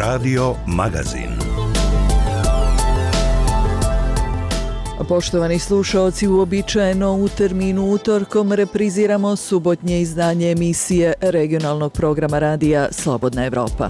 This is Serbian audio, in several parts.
Radio Magazin. Poštovani slušaoci, uobičajeno u terminu utorkom repriziramo subotnje izdanje emisije regionalnog programa radija Slobodna Evropa.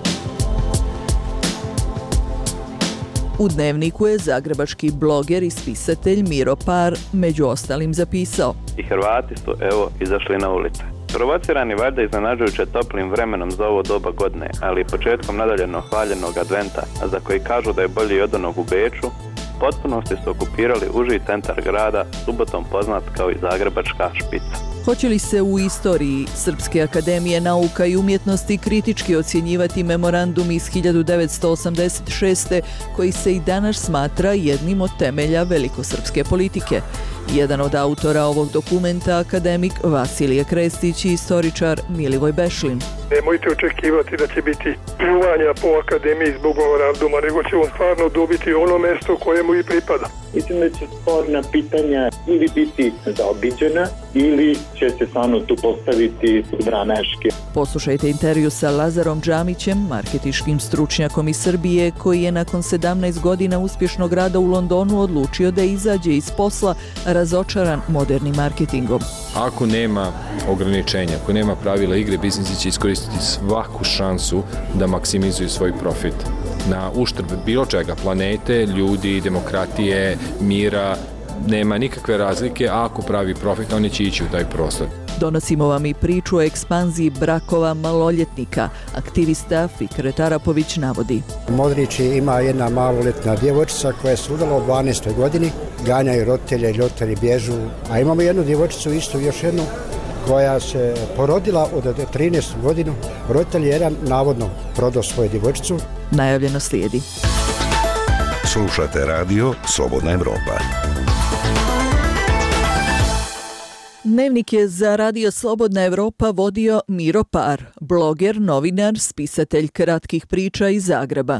U Dnevniku je zagrebački bloger i spisatelj Miro Par među ostalim zapisao: I Hrvati su, izašli na ulice. Provocirani valjda iznenađujuće toplim vremenom za ovo doba godine, ali i početkom nadaljeno hvaljenog adventa, a za koji kažu da je bolji od onog u Beču, u potpunosti su okupirali uži centar grada, subotom poznat kao i zagrebačka špica. Hoće li se u istoriji Srpske akademije nauka i umjetnosti kritički ocjenjivati memorandum iz 1986. koji se i danas smatra jednim od temelja velikosrpske politike? Jedan od autora ovog dokumenta, akademik Vasilije Krestić i istoričar Milivoj Bešlin. Nemojte očekivati da će biti pljuvanja po akademiji zbog memoranduma, nego će on stvarno dobiti ono mesto kojemu i pripada. Mislim da će sporna pitanja ili biti zaobiđena ili će se stvarno tu postaviti branaške. Poslušajte intervju sa Lazarom Džamićem, marketinškim stručnjakom iz Srbije, koji je nakon 17 godina uspješnog rada u Londonu odlučio da izađe iz posla razočaran modernim marketingom. Ako nema ograničenja, ako nema pravila igre, biznisi će iskoristiti svaku šansu da maksimizuju svoj profit. Na uštrb bilo čega, planete, ljudi, demokratije, mira, nema nikakve razlike, a ako pravi profit, oni će ići u taj prostor. Donosimo vam i priču o ekspanziji brakova maloljetnika. Aktivista Fikret Arapović navodi: Modrić ima jedna maloletna djevojčica koja je sudala u 12. godini, ganjaju roditelje i roditelji bježu, a imamo jednu djevojčicu, isto još jednu, koja se porodila od 13. godinu. Roditelj jedan navodno prodao svoju djevojčicu. Najavljeno slijedi. Slušate radio Slobodna Evropa. Dnevnik je za radio Slobodna Evropa vodio Miro Par, bloger, novinar, spisatelj kratkih priča iz Zagreba.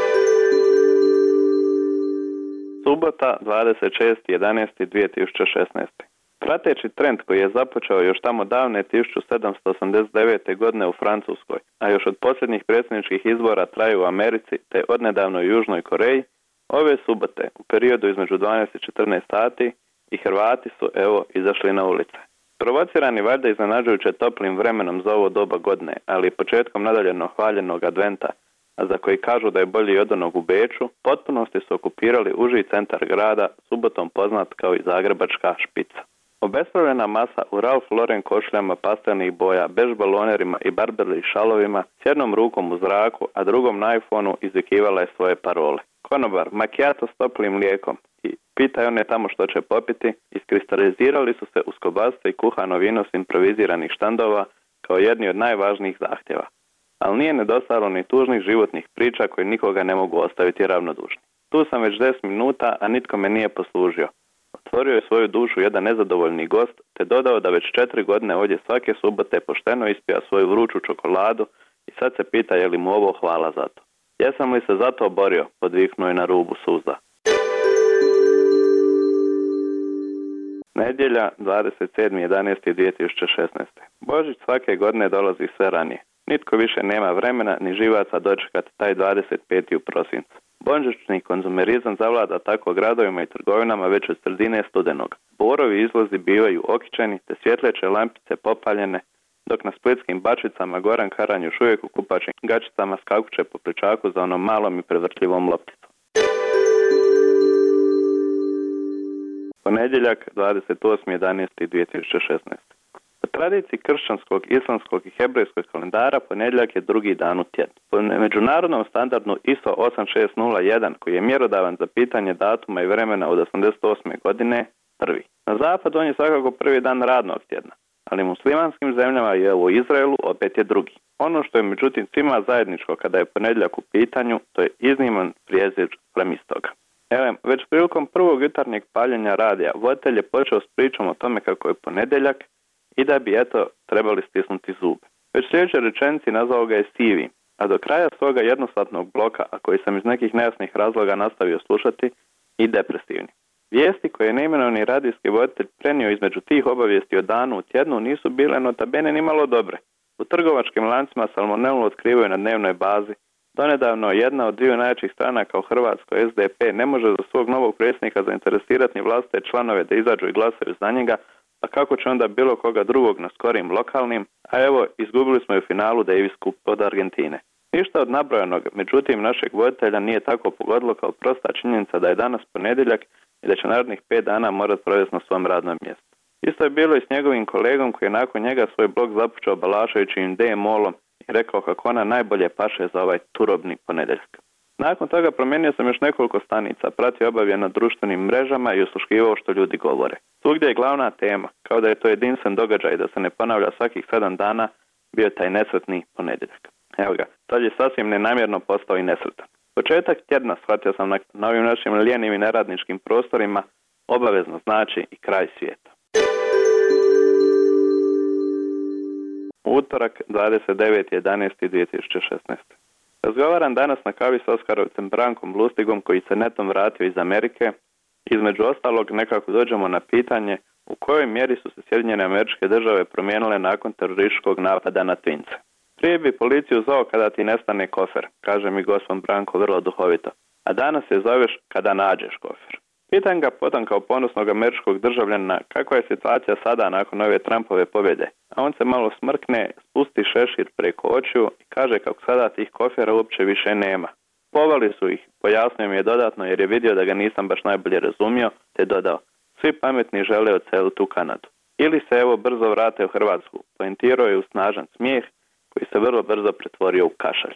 Subota, 26.11.2016. Prateći trend koji je započeo još tamo davne 1789. godine u Francuskoj, a još od posljednjih predsjedničkih izbora traju u Americi te odnedavno u Južnoj Koreji, ove subote u periodu između 12 i 14 sati i Hrvati su, izašli na ulice. Provocirani valjda iznenađujuće toplim vremenom za ovo doba godine, ali i početkom nadaljeno hvaljenog adventa, a za koji kažu da je bolji od onog u Beču, potpunosti su okupirali uži centar grada, subotom poznat kao i zagrebačka špica. Obespravljena masa u Ralph Lauren košuljama pastelnih boja, bež balonerima i Burberry šalovima, s jednom rukom u zraku, a drugom na iPhoneu izvikivala je svoje parole. Konobar, macchiato s toplim mlijekom i pitaj one tamo što će popiti, iskristalizirali su se uz kobasice i kuhano vino s improviziranih štandova kao jedni od najvažnijih zahtjeva. Ali nije nedostajalo ni tužnih životnih priča koji nikoga ne mogu ostaviti ravnodušni. Tu sam već 10 minuta, a nitko me nije poslužio. Otvorio je svoju dušu jedan nezadovoljni gost, te dodao da već 4 godine ovdje svake subote pošteno ispija svoju vruću čokoladu i sad se pita je li mu ovo hvala za to. Jesam li se za to borio, podviknuo je na rubu suza. Nedjelja, 27.11.2016. Božić svake godine dolazi sve ranije. Nitko više nema vremena ni živaca dočekati taj 25. u prosincu. Božićni konzumerizam zavlada tako gradovima i trgovinama već od sredine studenog. Borovi izlozi bivaju okićeni, te svjetleće lampice popaljene, dok na splitskim bačicama Goran Karan još uvijek u kupačim gačicama skakuće po pličaku za onom malom i prevrtljivom lopticom. Ponedjeljak, 28.11.2016. Po tradiciji kršćanskog, islamskog i hebrejskog kalendara ponedjeljak je drugi dan u tjednu. Po međunarodnom standardu ISO 8601, koji je mjerodavan za pitanje datuma i vremena od 88. godine, prvi. Na zapadu on je svakako prvi dan radnog tjedna, ali muslimanskim zemljama i u Izraelu opet je drugi. Ono što je međutim svima zajedničko kada je ponedjeljak u pitanju, to je izniman prijezir sprem istoga. Već prilikom prvog jutarnjeg paljenja radija, voditelj je počeo s pričom o tome kako je ponedjeljak i da bi trebali stisnuti zube. Već sljedeće rečenici nazvao ga je sivi, a do kraja svoga jednosatnog bloka, a koji sam iz nekih nejasnih razloga nastavio slušati, i depresivni. Vijesti koje je neimenovani radijski voditelj prenio između tih obavijesti o danu u tjednu nisu bile notabene ni malo dobre. U trgovačkim lancima salmonelu otkrivaju na dnevnoj bazi, Donedavno jedna od dviju najjačih stranaka u Hrvatskoj, SDP, ne može za svog novog predsjednika zainteresirati ni vlastite članove da izađu i glasaju za njega, a kako će onda bilo koga drugog na skorim lokalnim, a evo, izgubili smo i u finalu Davis Cup od Argentine. Ništa od nabrojanog, međutim, našeg voditelja nije tako pogodilo kao prosta činjenica da je danas ponedjeljak i da će narednih 5 dana morati provesti na svom radnom mjestu. Isto je bilo i s njegovim kolegom koji je nakon njega svoj blog započeo balašajućim D-molom i rekao kako ona najbolje paše za ovaj turobni ponedjeljak. Nakon toga promijenio sam još nekoliko stanica, pratio obavije na društvenim mrežama i osluškivao što ljudi govore. Svugdje je glavna tema, kao da je to jedinstven događaj da se ne ponavlja svakih 7 dana, bio taj nesretni ponedjeljak. Evo ga, tad je sasvim nenamjerno postao i nesretan. Početak tjedna, shvatio sam na ovim našim lijenim i neradničkim prostorima, obavezno znači i kraj svijeta. Utorak, 29.11.2016. Razgovaram danas na kavi s Oskarovcem Brankom Lustigom koji se netom vratio iz Amerike. Između ostalog nekako dođemo na pitanje u kojoj mjeri su se Sjedinjene Američke Države promijenile nakon terorističkog napada na Twince. Prije bi policiju zvao kada ti nestane kofer, kaže mi gospodin Branko vrlo duhovito, a danas je zoveš kada nađeš kofer. Pitam ga potom kao ponosnog američkog državljana kakva je situacija sada nakon ove Trumpove pobjede, a on se malo smrkne, spusti šešir preko očiju i kaže kako sada tih kofera uopće više nema. Povali su ih, pojasnio mi je dodatno jer je vidio da ga nisam baš najbolje razumio, te dodao, svi pametni žele odseliti u Kanadu. Ili se evo brzo vrate u Hrvatsku, poentirao je u snažan smijeh koji se vrlo brzo pretvorio u kašalj.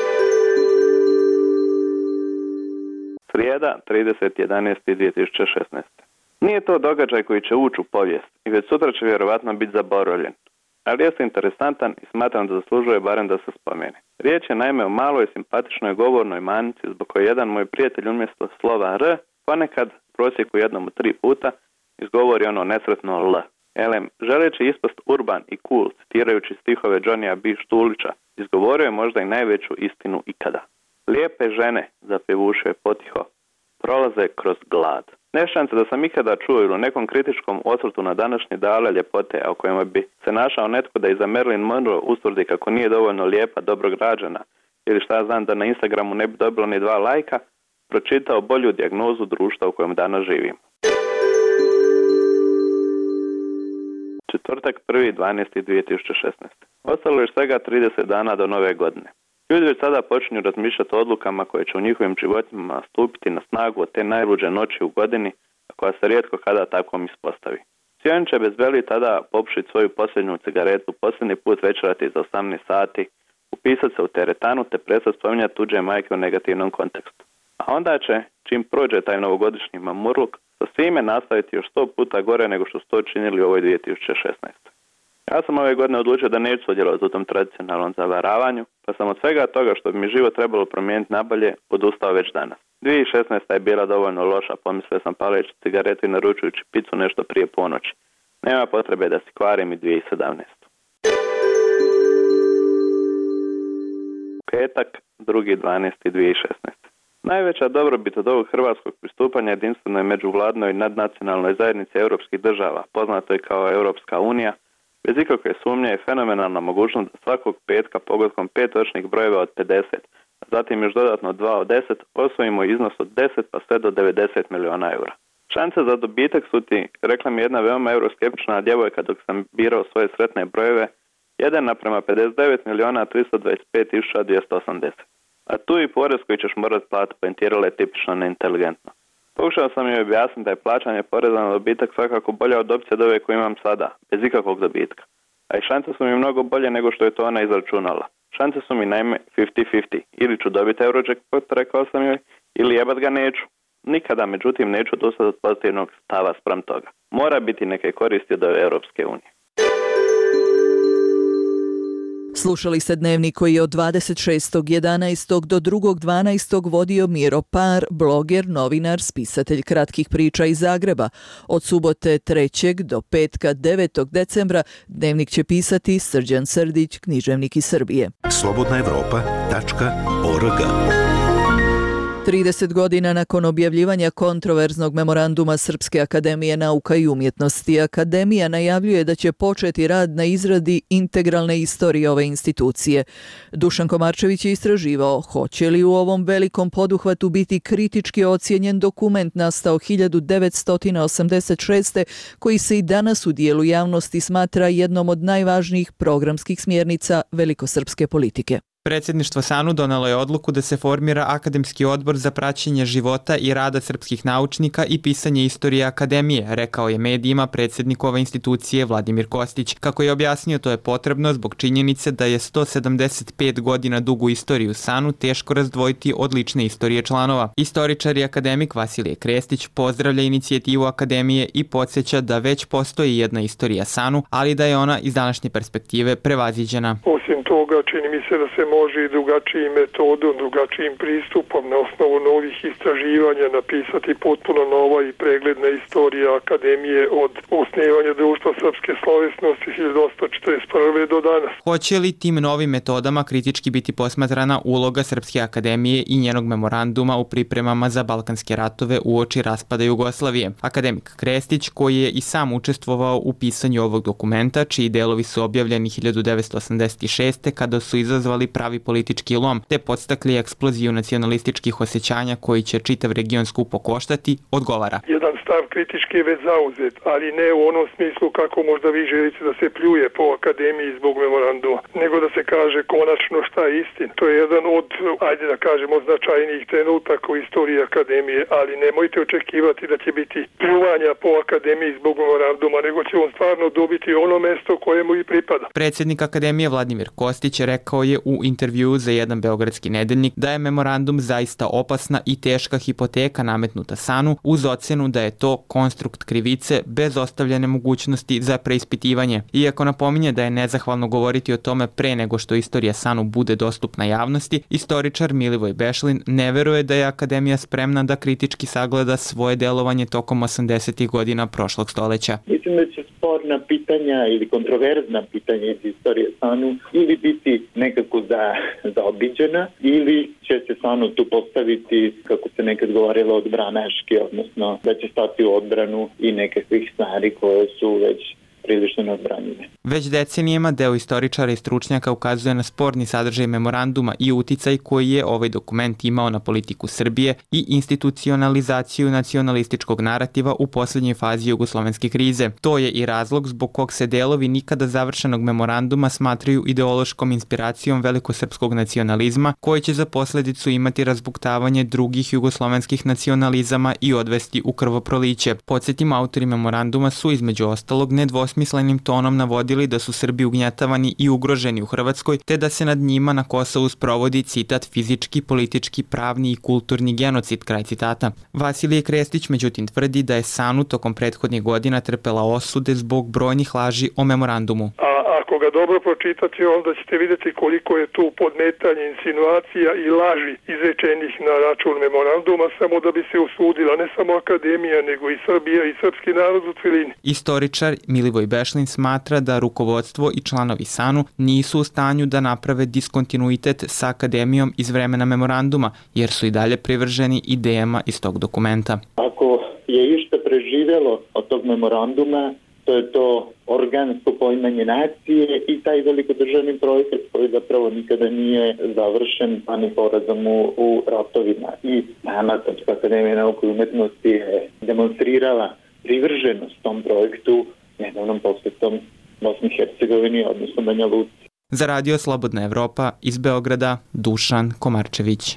Srijeda, 30.11.2016. Nije to događaj koji će ući u povijest i već sutra će vjerovatno biti zaboravljen, ali jeste interesantan i smatram da zaslužuje barem da se spomene. Riječ je naime o maloj simpatičnoj govornoj manici zbog koje jedan moj prijatelj umjesto slova R ponekad prosjeku jednom u 3 puta izgovori ono nesretno L. Elem, želeći ispast urban i cool, citirajući stihove Johnnya B. Štulića, izgovorio je možda i najveću istinu ikada. Lijepe žene, zapjevušio je potiho, prolaze kroz glad. Nešance da sam ikada čuo ili u nekom kritičkom osvrtu na današnje dale ljepote, a u kojima bi se našao netko da iza Marilyn Monroe ustvrdi kako nije dovoljno lijepa, dobrograđana, ili šta znam da na Instagramu ne bi dobilo ni 2 lajka, pročitao bolju dijagnozu društva u kojem danas živimo. Četvrtak, 1.12.2016. Ostalo je svega 30 dana do nove godine. Ljudi već sada počinju razmišljati o odlukama koje će u njihovim životima stupiti na snagu od te najluđe noći u godini, a koja se rijetko kada takvom ispostavi. Svi oni će bez veli tada popušiti svoju posljednju cigaretu, posljednji put večerati za 18 sati, upisati se u teretanu te prestati spominjati tuđe majke u negativnom kontekstu. A onda će, čim prođe taj novogodišnji mamurluk, sa svime nastaviti još 100 puta gore nego što su to činili u ovoj 2016. Ja sam ove godine odlučio da neću sudjelovati u tom tradicionalnom zavaravanju, pa sam od svega toga što bi mi život trebalo promijeniti nabolje odustao već danas. 2016. je bila dovoljno loša, pomislio sam paleći cigaretu i naručujući picu nešto prije ponoći. Nema potrebe da si kvarim i 2017. Petak, 2.12.2016. Najveća dobrobit od ovog hrvatskog pristupanja jedinstvenoj međuvladnoj nadnacionalnoj zajednici europskih država, poznato je kao Europska unija, bez ikakve sumnje je fenomenalna mogućnost da svakog petka pogodkom 5 točnih brojeva od 50, a zatim još dodatno 2 od 10, osvojimo iznos od 10 pa sve do 90 miliona eura. Šanse za dobitak su ti, rekla mi jedna veoma euroskeptična djevojka dok sam birao svoje sretne brojeve, 1:59.325.280. A tu i porez koji ćeš morati platiti, poentirala je tipično neinteligentno. Pokušao sam joj objasniti da je plaćanje poreza na dobitak svakako bolja od opcije od ove koju imam sada, bez ikakvog dobitka. A i šanse su mi mnogo bolje nego što je to ona izračunala. Šanse su mi naime 50-50. Ili ću dobiti Eurojackpot, rekao sam joj, ili jebat ga neću. Nikada, međutim, neću dostati od pozitivnog stava spram toga. Mora biti neke koristi od ove Europske unije. Slušali ste dnevnik koji je od 26.11. do 2.12. vodio Miro Par, bloger, novinar, spisatelj kratkih priča iz Zagreba. Od subote 3. do petka 9. decembra dnevnik će pisati Srđan Srdić, književnik iz Srbije. Slobodnaevropa.org 30 godina nakon objavljivanja kontroverznog memoranduma Srpske akademije nauka i umjetnosti, Akademija najavljuje da će početi rad na izradi integralne istorije ove institucije. Dušan Komarčević je istraživao hoće li u ovom velikom poduhvatu biti kritički ocijenjen dokument nastao 1986. koji se i danas u dijelu javnosti smatra jednom od najvažnijih programskih smjernica velikosrpske politike. Predsjedništvo SANU donelo je odluku da se formira Akademski odbor za praćenje života i rada srpskih naučnika i pisanje istorije akademije, rekao je medijima predsjednik ove institucije Vladimir Kostić. Kako je objasnio, to je potrebno zbog činjenice da je 175 godina dugu istoriju SANU teško razdvojiti od lične istorije članova. Istoričar i akademik Vasilije Krestić pozdravlja inicijativu akademije i podsjeća da već postoji jedna istorija SANU, ali da je ona iz današnje perspektive prevaziđena. Osim toga, čini mi se da se može i drugačijim metodom, drugačijim pristupom na osnovu novih istraživanja napisati potpuno nova i pregledna istorija akademije od osnivanja Društva srpske slovesnosti 1841. do danas. Hoće li tim novim metodama kritički biti posmatrana uloga Srpske akademije i njenog memoranduma u pripremama za Balkanske ratove uoči raspada Jugoslavije? Akademik Krestić, koji je i sam učestvovao u pisanju ovog dokumenta, čiji delovi su objavljeni 1986. kada su izazvali pravi politički lom, te podstakli eksploziju nacionalističkih osjećanja koji će čitav region skupo koštati, odgovara. Jedan stav kritički je već zauzet, ali ne u onom smislu kako možda vi želite da se pljuje po akademiji zbog memoranduma, nego da se kaže konačno šta je istina. To je jedan od, ajde da kažemo, značajnijih trenutaka u istoriji akademije, ali nemojte očekivati da će biti pljuvanja po akademiji zbog memoranduma, nego će on stvarno dobiti ono mesto kojemu i pripada. Predsjednik akademije Vladimir Kostić rekao je u intervjuu za jedan beogradski nedeljnik da je memorandum zaista opasna i teška hipoteka nametnuta SANU uz ocenu da je to konstrukt krivice bez ostavljene mogućnosti za preispitivanje. Iako napominje da je nezahvalno govoriti o tome pre nego što istorija SANU bude dostupna javnosti, istoričar Milivoj Bešlin ne veruje da je akademija spremna da kritički sagleda svoje delovanje tokom 80. godina prošlog stoljeća. Mislim da će sporna pitanja ili kontroverzna pitanja iz istorije SANU ili biti nekako zaobiđena ili će se SANU tu postaviti, kako se nekad govorilo, odbranaški, odnosno da će stati u odbranu i nekakvih stvari koje su već prilično neodbranjive. Već decenijama deo istoričara i stručnjaka ukazuje na sporni sadržaj memoranduma i uticaj koji je ovaj dokument imao na politiku Srbije i institucionalizaciju nacionalističkog narativa u posljednjoj fazi jugoslovenske krize. To je i razlog zbog kog se delovi nikada završenog memoranduma smatraju ideološkom inspiracijom velikosrpskog nacionalizma, koji će za posljedicu imati razbuktavanje drugih jugoslovenskih nacionalizama i odvesti u krvoproliće. Podsjetimo, autori memoranduma su između ostalog nedvosmislenim tonom navodili da su Srbi ugnjetavani i ugroženi u Hrvatskoj, te da se nad njima na Kosovu sprovodi, citat, fizički, politički, pravni i kulturni genocid, kraj citata. Vasilije Krestić međutim tvrdi da je SANU tokom prethodnih godina trpela osude zbog brojnih laži o memorandumu. Ako ga dobro pročitate, onda ćete vidjeti koliko je tu podmetanje, insinuacija i laži izrečenih na račun memoranduma, samo da bi se osudila ne samo akademija, nego i Srbija i srpski narod u celini. Istoričar Milivoj Bešlin smatra da rukovodstvo i članovi SANU nisu u stanju da naprave diskontinuitet sa akademijom iz vremena memoranduma, jer su i dalje privrženi idejama iz tog dokumenta. Ako je išta preživjelo od tog memoranduma, to je to organsko poimanje nacije i taj velikodržavni projekat koji zapravo nikada nije završen, pa ni porazom u ratovima. I sama Srpska akademija nauke i umjetnosti je demonstrirala privrženost tom projektu nedavnom posjetom Bosni i Hercegovini, odnosno Banja Luci. Za Radio Slobodna Evropa iz Beograda, Dušan Komarčević.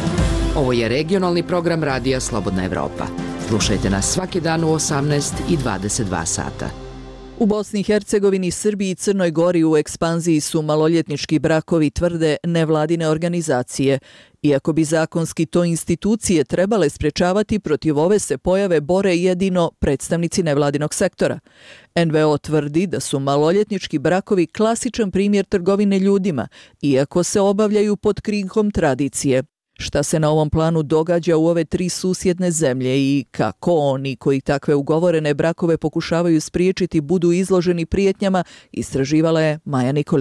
Ovo je regionalni program Radija Slobodna Evropa. Slušajte nas svaki dan u 18 i 22 sata. U Bosni i Hercegovini, Srbiji i Crnoj Gori u ekspanziji su maloljetnički brakovi, tvrde nevladine organizacije. Iako bi zakonski to institucije trebale sprečavati, protiv ove se pojave bore jedino predstavnici nevladinog sektora. NVO tvrdi da su maloljetnički brakovi klasičan primjer trgovine ljudima, iako se obavljaju pod krinkom tradicije. Šta se na ovom planu događa u ove tri susjedne zemlje i kako oni koji takve ugovorene brakove pokušavaju spriječiti budu izloženi prijetnjama, istraživala je Maja Nikolić.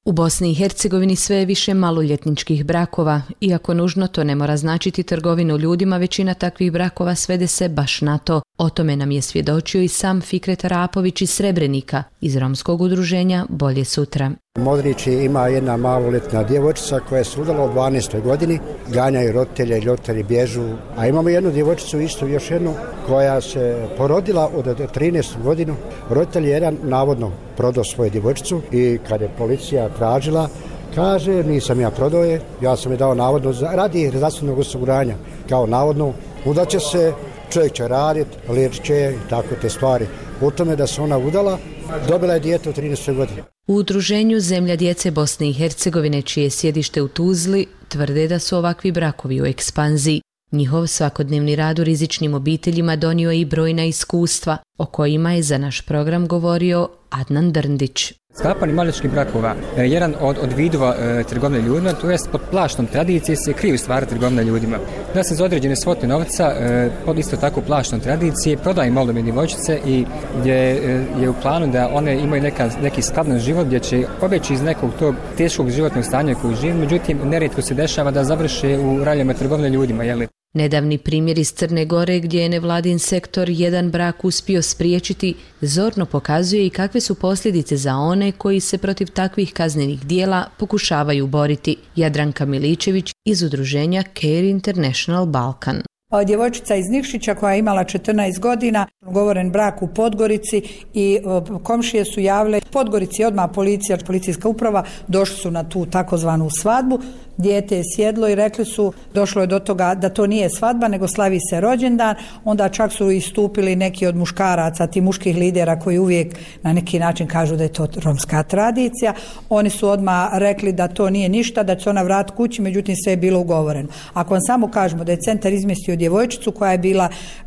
U Bosni i Hercegovini sve je više maloljetničkih brakova. Iako nužno to ne mora značiti trgovinu ljudima, većina takvih brakova svede se baš na to. O tome nam je svjedočio i sam Fikret Arapović iz Srebrenika, iz romskog udruženja Bolje sutra. Modrići ima jedna maloljetna djevojčica koja je se udala u 12. godini, ganjaju roditelje, roditelji bježu, a imamo jednu djevojčicu isto, još jednu, koja se porodila od 13. godinu. Roditelj jedan navodno prodao svoju djevojčicu i kad je policija tražila, kaže nisam ja prodao je, ja sam je dao navodno radi zdravstvenog osiguranja, kao navodno udaće se, čovjek će raditi, liječit će i tako te stvari. U tome da se ona udala, dobila je dijete u 13. godini. U udruženju Zemlja djece Bosne i Hercegovine, čije sjedište u Tuzli, tvrde da su ovakvi brakovi u ekspanziji. Njihov svakodnevni rad u rizičnim obiteljima donio je i brojna iskustva, o kojima je za naš program govorio Adnan Drndić. Sklapanje maloljetničkih brakova, jedan od vidova trgovine ljudima, to jest pod plaštom tradicije se kriju stvari trgovine ljudima. Da se za određene svote novca, pod isto tako plaštom tradicije, prodaju maloljetne djevojčice i gdje je u planu da one imaju neki skladan život gdje će pobjeći iz nekog tog teškog životnog stanja koji žive, međutim nerijetko se dešava da završe u raljama trgovine ljudima, jeli? Nedavni primjer iz Crne Gore, gdje je nevladin sektor jedan brak uspio spriječiti, zorno pokazuje i kakve su posljedice za one koji se protiv takvih kaznenih dijela pokušavaju boriti. Jadranka Miličević iz udruženja Care International Balkan. Djevojčica iz Nikšića koja je imala 14 godina, ugovoren brak u Podgorici i komšije su javile. Podgorici je odmah policijska uprava, došli su na tu takozvanu svadbu. Dijete je sjedlo i rekli su, došlo je do toga da to nije svadba nego slavi se rođendan. Onda čak su istupili neki od muškaraca, ti muških lidera koji uvijek na neki način kažu da je to romska tradicija. Oni su odmah rekli da to nije ništa, da će ona vratiti kući, međutim sve je bilo ugovoreno. Ako vam samo kažemo da je centar izmjestio djevojčicu koja je bila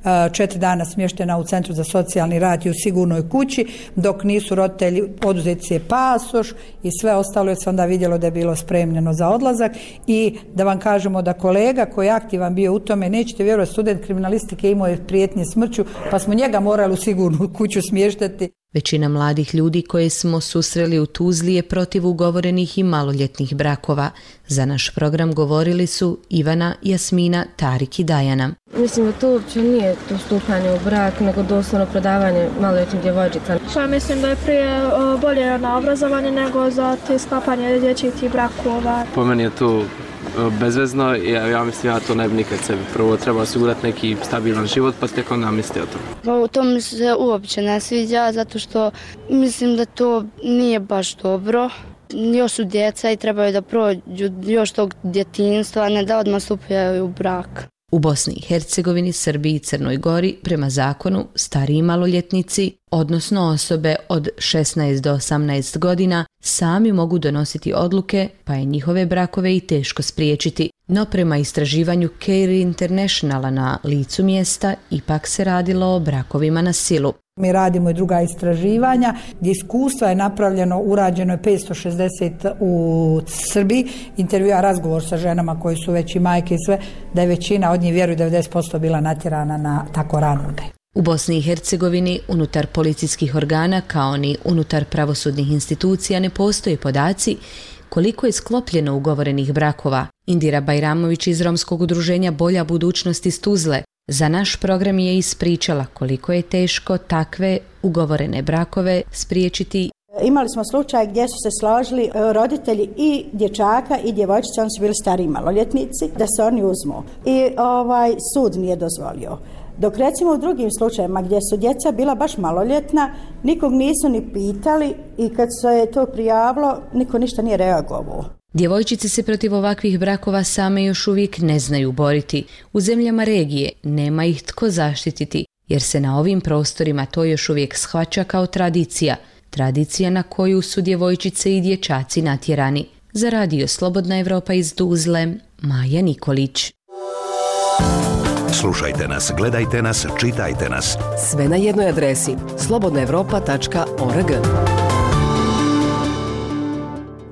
4 dana smještena u Centru za socijalni rad i u sigurnoj kući, dok nisu roditelji oduzeti je pasoš i sve ostalo, je se onda vidjelo da je bilo spremljeno za odlazak. I da vam kažemo da kolega koji je aktivan bio u tome, nećete vjerovati, student kriminalistike imao je prijetnje smrću, pa smo njega morali u sigurnu kuću smještati. Većina mladih ljudi koje smo susreli u Tuzli je protiv ugovorenih i maloljetnih brakova. Za naš program govorili su Ivana, Jasmina, Tarik i Dajana. Mislim da to uopće nije to stupanje u brak, nego doslovno prodavanje maloljetnih djevojčica. Ja mislim da je prije bolje na obrazovanje nego za te sklapanje dječjih tih brakova. Po meni je to bezvezno, ja mislim ja to ne bi nikad sebi. Prvo treba osigurati neki stabilan život, pa tek onda misli o tom. To mi se uopće ne sviđa, zato što mislim da to nije baš dobro. Još su djeca i trebaju da prođu još tog djetinjstva, a ne da odmah stupaju u brak. U Bosni i Hercegovini, Srbiji i Crnoj Gori, prema zakonu, stariji maloljetnici, odnosno osobe od 16 do 18 godina, sami mogu donositi odluke, pa je njihove brakove i teško spriječiti. No prema istraživanju Care Internationala na licu mjesta, ipak se radilo o brakovima na silu. Mi radimo i druga istraživanja gdje iskustva je napravljeno, urađeno je 560 u Srbiji, intervjua, razgovor sa ženama koji su već i majke i sve, da je većina od njih, vjeruju 90% bila natjerana na tako rano udaju. U Bosni i Hercegovini unutar policijskih organa kao ni unutar pravosudnih institucija ne postoje podaci koliko je sklopljeno ugovorenih brakova. Indira Bajramović iz romskog udruženja Bolja budućnost iz Tuzle za naš program je ispričala koliko je teško takve ugovorene brakove spriječiti. Imali smo slučaj gdje su se složili roditelji i dječaka i djevojčice, oni su bili stariji maloljetnici, da se oni uzmu. I sud nije dozvolio. Dok recimo u drugim slučajevima gdje su djeca bila baš maloljetna, nikog nisu ni pitali i kad se je to prijavilo, niko ništa nije reagovao. Djevojčice se protiv ovakvih brakova same još uvijek ne znaju boriti. U zemljama regije nema ih tko zaštititi, jer se na ovim prostorima to još uvijek shvaća kao tradicija. Tradicija na koju su djevojčice i dječaci natjerani. Za radio Slobodna Evropa iz Tuzle, Maja Nikolić. Slušajte nas, gledajte nas, čitajte nas. Sve na jednoj adresi slobodnaevropa.org.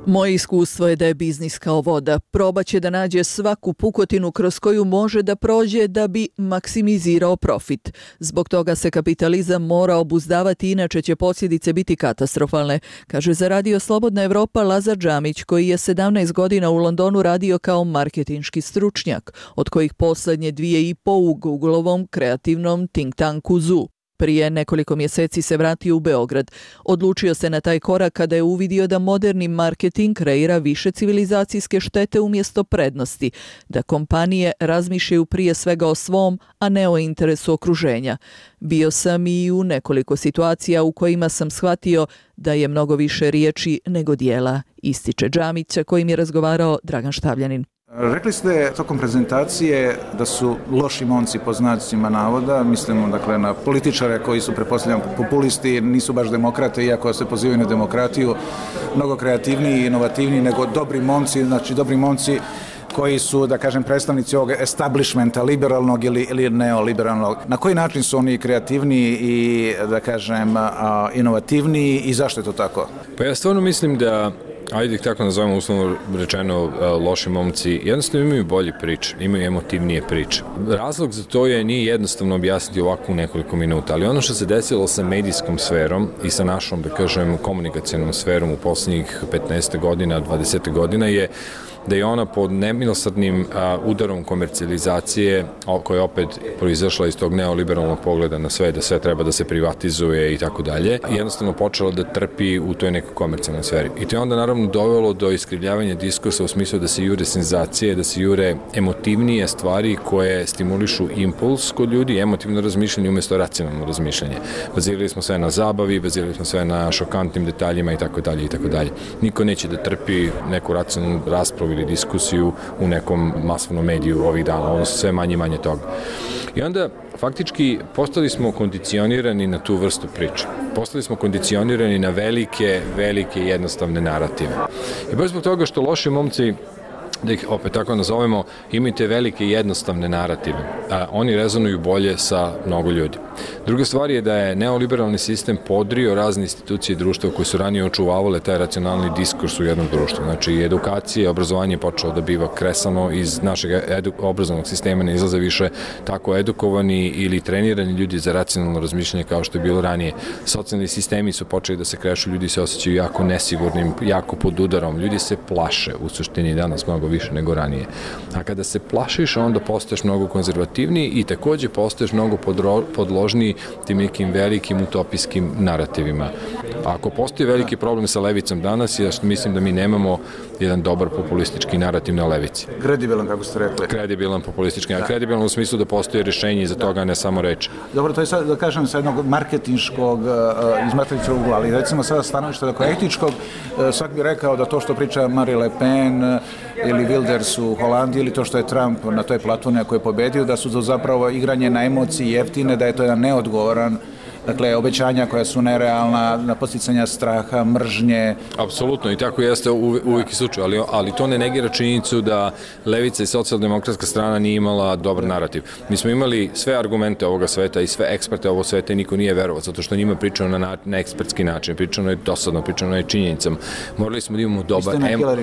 Moje iskustvo je da je biznis kao voda. Probaće da nađe svaku pukotinu kroz koju može da prođe da bi maksimizirao profit. Zbog toga se kapitalizam mora obuzdavati, inače će posljedice biti katastrofalne, kaže za Radio Slobodna Evropa Lazar Džamić, koji je 17 godina u Londonu radio kao marketinški stručnjak, od kojih poslednje 2,5 u Googleovom kreativnom think tanku Zoo. Prije nekoliko mjeseci se vratio u Beograd. Odlučio se na taj korak kada je uvidio da moderni marketing kreira više civilizacijske štete umjesto prednosti, da kompanije razmišljaju prije svega o svom, a ne o interesu okruženja. Bio sam i u nekoliko situacija u kojima sam shvatio da je mnogo više riječi nego dijela, ističe Džamića kojim je razgovarao Dragan Štavljanin. Rekli ste tokom prezentacije da su loši momci po znacima navoda, mislimo dakle na političare koji su pretpostavljam populisti, nisu baš demokrate iako se pozivaju na demokratiju, mnogo kreativniji i inovativniji nego dobri momci, znači dobri momci koji su, da kažem, predstavnici ovog establishmenta, liberalnog ili neoliberalnog. Na koji način su oni kreativniji i, da kažem, inovativniji i zašto je to tako? Pa ja stvarno mislim da, ajde ih tako nazovemo uslovno rečeno, loši momci, jednostavno imaju bolje priče, imaju emotivnije priče. Razlog za to nije jednostavno objasniti ovako u nekoliko minuta, ali ono što se desilo sa medijskom sferom i sa našom, da kažem, komunikacijnom sferom u posljednjih 15 godina, 20 godina je da je ona pod nemilosrdnim udarom komercijalizacije, koja je opet proizašla iz tog neoliberalnog pogleda na sve, da sve treba da se privatizuje i tako dalje, jednostavno počela da trpi u toj nekoj komercijalnoj sferi. I to je onda naravno dovelo do iskrivljavanja diskursa u smislu da se jure senzacije, da se jure emotivnije stvari koje stimulišu impuls kod ljudi, emotivno razmišljanje umjesto racionalno razmišljanje. Bazirali smo sve na zabavi, bazirali smo sve na šokantnim detaljima i tako dalje i tako dalje. Niko neće da trpi neku racionalnu raspravu ili diskusiju u nekom masovnom mediju ovih dana, odnosno sve manje i manje toga. I onda faktički postali smo kondicionirani na tu vrstu priče. Postali smo kondicionirani na velike jednostavne narative. I baš zbog toga što loši momci, da ih opet tako nazovemo, imaju te velike jednostavne narative, a oni rezonuju bolje sa mnogo ljudi. Druga stvar je da je neoliberalni sistem podrio razne institucije društva koje su ranije očuvavale taj racionalni diskurs u jednom društvu. Znači, edukacija, obrazovanje je počelo da biva kresano iz našeg obrazovnog sistema, ne izlaze više tako edukovani ili trenirani ljudi za racionalno razmišljanje kao što je bilo ranije. Socijalni sistemi su počeli da se krešu, ljudi se osjećaju jako nesigurnim, jako pod udarom, ljudi se plaše u suštini danas mnogo više nego ranije. A kada se plašiš, onda postaješ mnogo konzervativniji i takođe postaješ mnogo podložniji tim nekim velikim utopijskim narativima. Ako postoji veliki problem sa levicom danas, ja mislim da mi nemamo jedan dobar populistički narativ na levici. Kredibilan, kako ste rekli. Kredibilan populistički, kredibilan u smislu da postoji rješenje iza toga, ne samo reč. Dobro, to je sad, da kažem, sa jednog marketinškog, iz marketinškog ugla, ali recimo sada stanovište dakle etičkog, svak bi rekao da to što priča Marie Le Pen ili Wilders u Holandiji ili to što je Trump na toj platformi ako je pobedio, da su to zapravo igranje na emociji jeftine, da je to jedan neodgovoran, dakle, obećanja koja su nerealna, na podsticanja straha, mržnje. Apsolutno, i tako jeste uvijek i slučaj, ali to ne negira činjenicu da levica i socijaldemokratska strana nije imala dobar narativ. Mi smo imali sve argumente ovoga sveta i sve eksperte ovog sveta i niko nije verovao, zato što njima pričano na ekspertski način, pričano je dosadno, pričano je činjenicama. Morali smo da imamo dobar...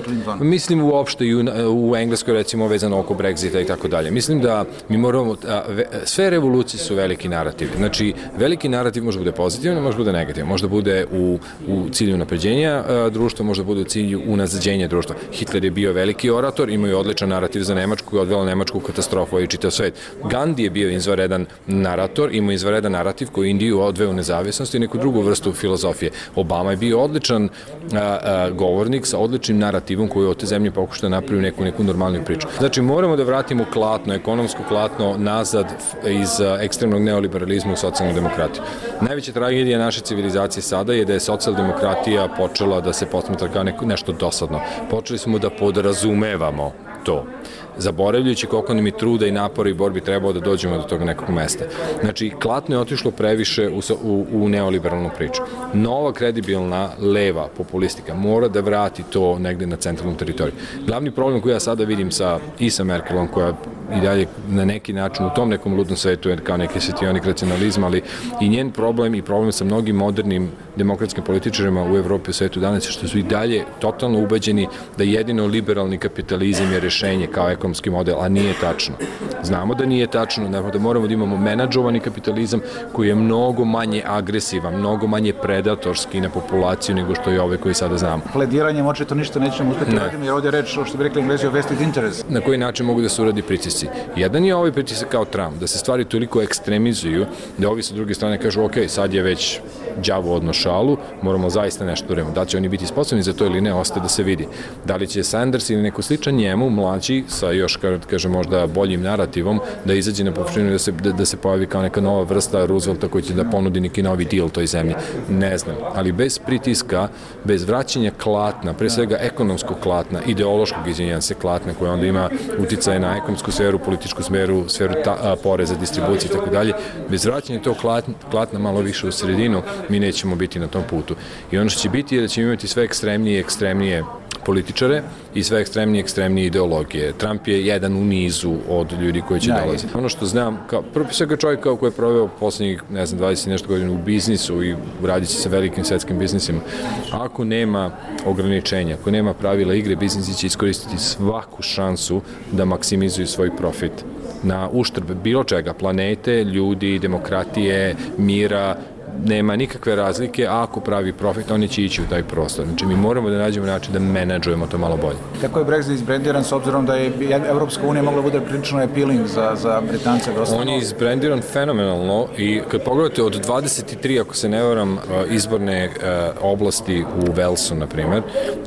Mislim uopšte i u Engleskoj, recimo, vezano oko Brexita i tako dalje. Mislim da mi moramo... Sve revolucije su veliki narativi. Znači, veliki narativ može bude pozitivan, može bude negativan, može bude u cilju napređenja društva, može bude u cilju unazađenja društva. Hitler je bio veliki orator, imao je odličan narativ za Nemačku koji je odvela Nemačku katastrofu i čitav svet. Gandhi je bio izvanredan narator, imao izvanredan narativ koji Indiju odveo u nezavisnost i neku drugu vrstu filozofije. Obama je bio odličan govornik sa odličnim narativom koji od te zemlje pokušao da napravi neku normalnu priču. Znači, moramo da vratimo klatno, ekonomsko klatno nazad iz ekstremnog neoliberalizma u socijalnu demokratiju. Najveća tragedija naše civilizacije sada je da je socijaldemokratija počela da se posmatra kao nešto dosadno. Počeli smo da podrazumevamo to, zaboravljajući koliko nam je truda i napora i borbi trebao da dođemo do tog nekog mesta. Znači, klatno je otišlo previše u neoliberalnu priču. Nova kredibilna leva populistika mora da vrati to negde na centralnu teritoriju. Glavni problem koji ja sada vidim i sa Merkelom, koja i dalje na neki način u tom nekom ludnom svetu je kao neki svetionik racionalizma, ali i njen problem i problem sa mnogim modernim demokratskim političarima u Evropi i svetu danas što su i dalje totalno ubeđeni da jedino liberalni kapitalizam je rešenje kao ekonomski model, a nije tačno. Znamo da nije tačno, da moramo da imamo menadžovani kapitalizam koji je mnogo manje agresivan, mnogo manje predatorski na populaciju nego što je ove koji sada znamo. Plediranjem očito ništa nećemo uspeti raditi, jer ovdje je reč, što bi rekli Englezi, o vested interest. Na koji način mogu da se uradi pritisci? Jedan je ovaj pritisak kao Trump, da se stvari toliko ekstremizuju, da ovi sa druge strane kažu, ok, sad je već đavo odno šalu, moramo zaista nešto da uradimo. Da će oni biti sposobni za to ili ne, ostaje da se vidi. Da li će Sanders ili neko sličan njemu, mlađi, sa još, kaže, možda boljim narativom, da izađe na površinu da se pojavi kao neka nova vrsta Roosevelta koji će da ponudi neki novi deal toj zemlji. Ne znam, ali bez pritiska, bez vraćanja klatna, pre svega ekonomskog klatna, ideološkog klatna koja onda ima uticaje na ekonomsku sferu, političku sferu poreza, distribucije i tako dalje, bez vraćanja tog klatna malo više u sredinu, mi nećemo biti na tom putu. I ono što će biti je da ćemo imati sve ekstremnije i ekstremnije političare i sve ekstremnije ideologije. Trump je jedan u nizu od ljudi koji će dolaziti. Ono što znam, prvo svega čovjek koji je proveo poslednjih, 20 nešto godina u biznisu i radići sa velikim svetskim biznisima, ako nema ograničenja, ako nema pravila igre, biznisi će iskoristiti svaku šansu da maksimizuju svoj profit na uštrb bilo čega, planete, ljudi, demokratije, mira, nema nikakve razlike, a ako pravi profit, oni će ići u taj prostor. Znači, mi moramo da nađemo način da menadžujemo to malo bolje. Kako je Brexit izbrendiran s obzirom da je Evropska unija mogla bude prilično appealing za Britance? On je izbrendiran fenomenalno i kad pogledate od 23, ako se ne varam, izborne oblasti u Walesu, na primjer,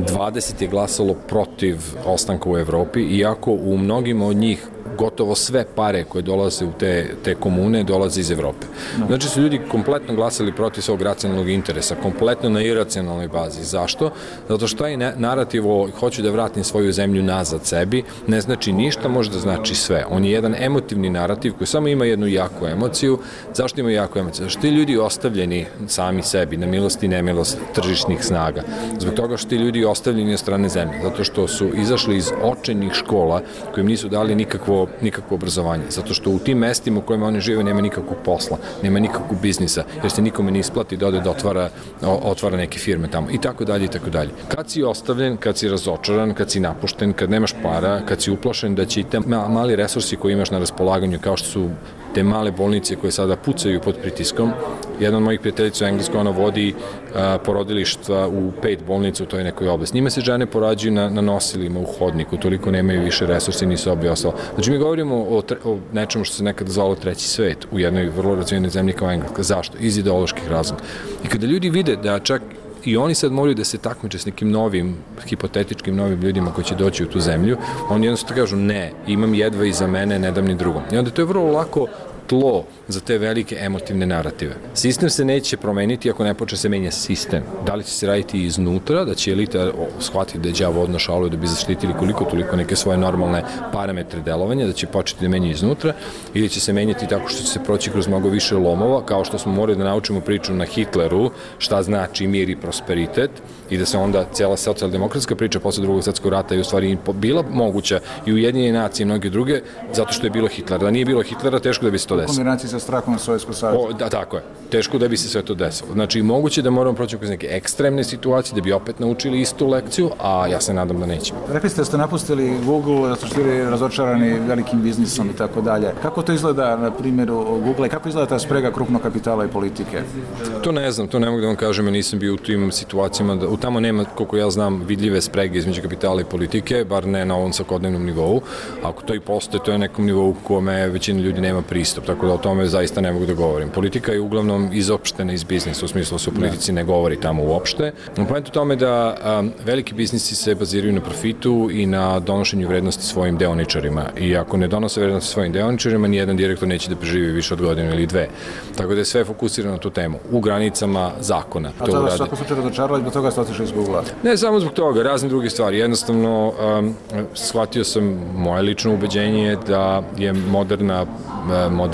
20 je glasalo protiv ostanka u Evropi, iako u mnogima od njih gotovo sve pare koje dolaze u te komune dolaze iz Evrope. Znači su ljudi kompletno glasali protiv svog racionalnog interesa, kompletno na iracionalnoj bazi. Zašto? Zato što taj narativ o hoću da vratim svoju zemlju nazad sebi ne znači ništa, može da znači sve. On je jedan emotivni narativ koji samo ima jednu jaku emociju. Zašto ima jaku emociju? Zašto ti ljudi ostavljeni sami sebi na milost i nemilost tržišnih snaga? Zbog toga što ti ljudi ostavljeni od strane zemlje. Zato što su izašli iz očajnih škola kojim nisu dali nikakvo obrazovanje, zato što u tim mestima u kojima oni žive nema nikakvog posla, nema nikakvog biznisa, jer se nikome ne isplati da ode da otvara neke firme tamo i tako dalje i tako dalje. Kad si ostavljen, kad si razočaran, kad si napušten, kad nemaš para, kad si uplašen da će i te mali resursi koje imaš na raspolaganju, kao što su te male bolnice koje sada pucaju pod pritiskom. Jedna od mojih prijateljica u Engleskoj, ona vodi porodilišta u 5 bolnica u toj nekoj oblasti. Njima se žene porađuju na nosilima u hodniku, toliko nemaju više resursi, nisu obi ostalo. Znači mi govorimo o nečemu što se nekada zvalo treći svet u jednoj vrlo razvijenoj zemlji kao Engleska. Zašto? Iz ideoloških razloga. I kada ljudi vide da čak i oni sad moraju da se takmiče s nekim novim, hipotetičkim novim ljudima koji će doći u tu zemlju, oni jednostavno kažu ne, imam jedva iza mene, ne dam ni drugom. I onda to je vrlo lako tlo za te velike emotivne narative. Sistem se neće promeniti ako ne počne se menja sistem. Da li će se raditi iznutra, da će elita shvatiti da je đavo odno šalu da bi zaštitili koliko toliko neke svoje normalne parametre delovanja, da će početi da menja iznutra, ili će se menjati tako što će se proći kroz mnogo više lomova, kao što smo morali da naučimo priču na Hitleru, šta znači mir i prosperitet, i da se onda cijela socijaldemokratska priča posle Drugog svjetskog rata je u stvari bila moguća i Ujedinjene nacije i mnoge druge, zato što je bilo Hitlera. Da nije bilo Hitlera, teško da bi se to desilo. U kombinaciji sa strahom na Sovjetskog saveza. Da, tako je. Teško da bi se sve to desilo. Znači, moguće da moramo proći kroz neke ekstremne situacije, da bi opet naučili istu lekciju, a ja se nadam da nećemo. Rekli ste da ste napustili Google, da ste bili razočarani velikim biznisom i tako dalje. Kako to izgleda na primjeru Google i kako izgleda ta sprega krupnog kapitala i politike? To ne znam, to ne mogu da vam kažem, ja nisam bio u tim situacijama, tamo nema, koliko ja znam, vidljive sprege između kapitala i politike, bar ne na ovom svakodnevnom nivou. Ako to i postoje, to je na nekom nivou kome većina ljudi nema pristup, tako da o tome zaista ne mogu da govorim. Politika je uglavnom izopštena iz biznisa, u smislu da se o politici ne govori tamo uopšte. Poenta u tome da veliki biznisi se baziraju na profitu i na donošenju vrednosti svojim deoničarima. I ako ne donose vrednosti svojim deoničarima, nijedan direktor neće da preživi više od godinu ili dve. Tako da je sve fokusirano na tu temu, u granicama zakona. A to vas svako slučaj razočaralo i zbog toga ste otišli iz Google-a? Ne samo zbog toga, razne druge stvari. Jednostavno, shvatio sam, moje lično ubeđenje da je moderna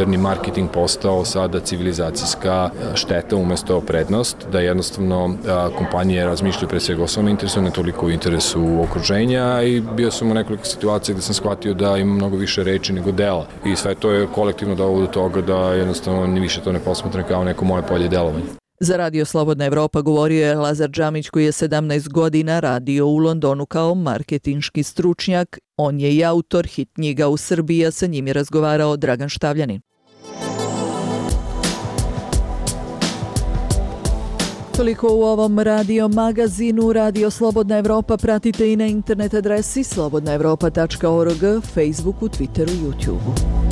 moderni marketing postao sada civilizacijska šteta umesto prednost, da jednostavno kompanije razmišljaju pre svega o svom interesu, ne toliko u interesu okruženja, i bio sam u nekoliko situacija gde sam shvatio da ima mnogo više reči nego dela. I sve to je kolektivno dovelo do toga da jednostavno ni više to ne posmatram kao neko moje polje delovanja. Za Radio Slobodna Evropa govorio je Lazar Džamić, koji je 17 godina radio u Londonu kao marketinški stručnjak. On je i autor hit knjiga u Srbiji, a sa njim je razgovarao Dragan Štavljanin. Toliko u ovom radio magazinu. Radio Slobodna Evropa pratite i na internet adresi slobodnaevropa.org, Facebooku, Twitteru, YouTubeu.